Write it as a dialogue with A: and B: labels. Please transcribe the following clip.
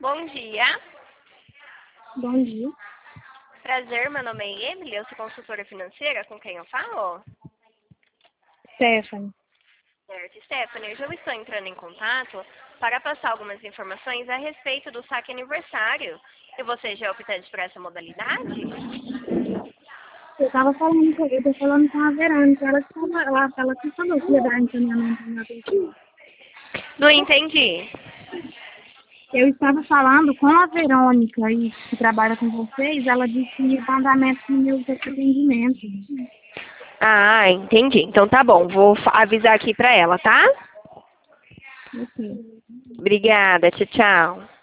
A: Bom dia.
B: Bom dia.
A: Prazer, meu nome é Emily, eu sou consultora financeira, com quem eu falo?
B: Stephanie.
A: Certo, Stephanie, eu já estou entrando em contato para passar algumas informações a respeito do saque aniversário. E você já é optante por essa modalidade?
B: Eu tô falando com a Verônica, ela que falou que ia dar encaminhamento na minha pessoa.
A: Não entendi.
B: Eu estava falando com a Verônica, aí, que trabalha com vocês, ela disse que ia dar andamento no meu atendimento.
A: Ah, entendi. Então tá bom, vou avisar aqui para ela, tá?
B: Ok.
A: Obrigada, tchau, tchau.